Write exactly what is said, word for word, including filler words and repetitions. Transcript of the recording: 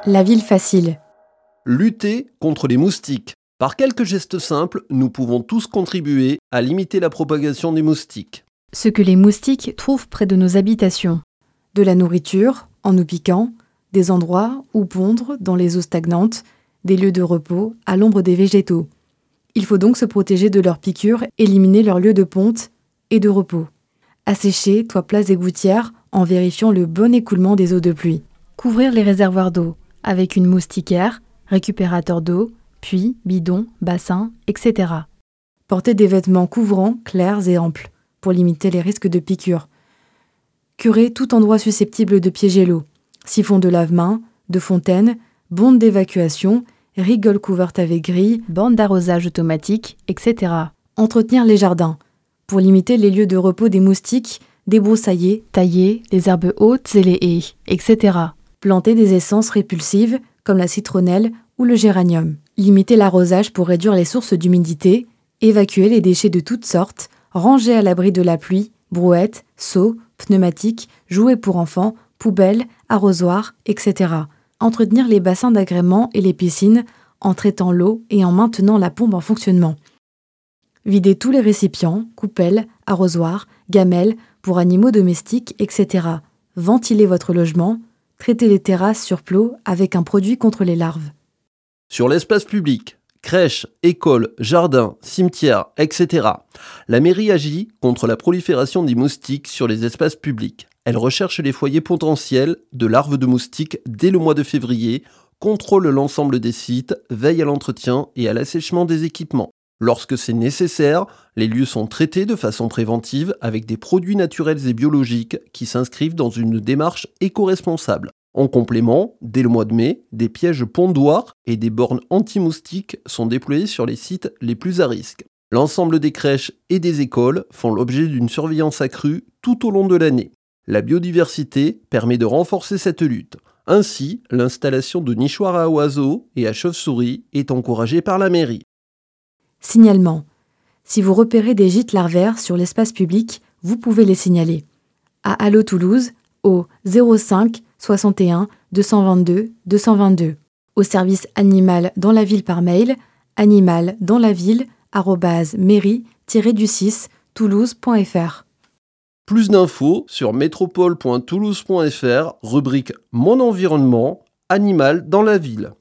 La ville facile. Lutter contre les moustiques. Par quelques gestes simples, nous pouvons tous contribuer à limiter la propagation des moustiques. Ce que les moustiques trouvent près de nos habitations. De la nourriture, en nous piquant, des endroits où pondre dans les eaux stagnantes, des lieux de repos à l'ombre des végétaux. Il faut donc se protéger de leurs piqûres, éliminer leurs lieux de ponte et de repos. Assécher toits plats et gouttières en vérifiant le bon écoulement des eaux de pluie. Couvrir les réservoirs d'eau avec une moustiquaire, récupérateur d'eau, puits, bidons, bassins, et cetera. Porter des vêtements couvrants, clairs et amples pour limiter les risques de piqûres. Curer tout endroit susceptible de piéger l'eau. Siphon de lave-mains, de fontaine, bonde d'évacuation, rigole couverte avec grille, bande d'arrosage automatique, et cetera. Entretenir les jardins pour limiter les lieux de repos des moustiques, débroussailler, tailler les herbes hautes et les haies, et cetera. Planter des essences répulsives comme la citronnelle ou le géranium. Limiter l'arrosage pour réduire les sources d'humidité, évacuer les déchets de toutes sortes, ranger à l'abri de la pluie, brouettes, seaux, pneumatiques, jouets pour enfants, poubelles, arrosoirs, et cetera. Entretenir les bassins d'agrément et les piscines en traitant l'eau et en maintenant la pompe en fonctionnement. Vider tous les récipients, coupelles, arrosoirs, gamelles pour animaux domestiques, et cetera. Ventiler votre logement, traiter les terrasses sur plot avec un produit contre les larves. Sur l'espace public, crèches, écoles, jardins, cimetières, et cetera, la mairie agit contre la prolifération des moustiques sur les espaces publics. Elle recherche les foyers potentiels de larves de moustiques dès le mois de février, contrôle l'ensemble des sites, veille à l'entretien et à l'assèchement des équipements. Lorsque c'est nécessaire, les lieux sont traités de façon préventive avec des produits naturels et biologiques qui s'inscrivent dans une démarche éco-responsable. En complément, dès le mois de mai, des pièges pondoirs et des bornes anti-moustiques sont déployés sur les sites les plus à risque. L'ensemble des crèches et des écoles font l'objet d'une surveillance accrue tout au long de l'année. La biodiversité permet de renforcer cette lutte. Ainsi, l'installation de nichoirs à oiseaux et à chauves-souris est encouragée par la mairie. Signalement. Si vous repérez des gîtes larvaires sur l'espace public, vous pouvez les signaler. À Allo Toulouse, au zéro cinq soixante et un deux cent vingt-deux deux cent vingt-deux. Au service animal dans la ville par mail, animal dans la ville arobase mairie tiret du six toulouse point f r. Plus d'infos sur métropole point toulouse point f r, rubrique Mon environnement, animal dans la ville.